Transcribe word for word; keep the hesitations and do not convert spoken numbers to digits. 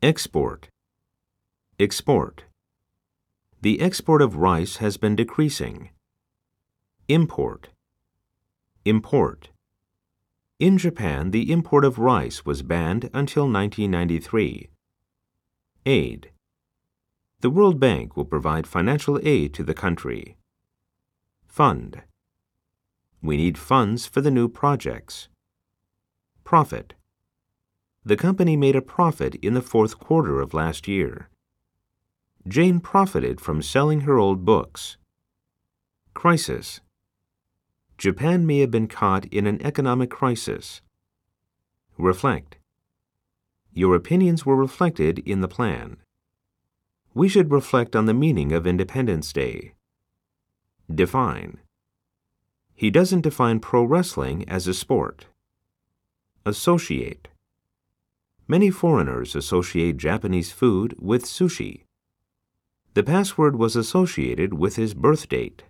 Export. Export. The export of rice has been decreasing. Import. Import. In Japan, the import of rice was banned until nineteen ninety-three. Aid. The World Bank will provide financial aid to the country. Fund. We need funds for the new projects. Profit. The company made a profit in the fourth quarter of last year. Jane profited from selling her old books. Crisis. Japan may have been caught in an economic crisis. Reflect. Your opinions were reflected in the plan. We should reflect on the meaning of Independence Day. Define. He doesn't define pro wrestling as a sport. Associate. Many foreigners associate Japanese food with sushi. The password was associated with his birth date.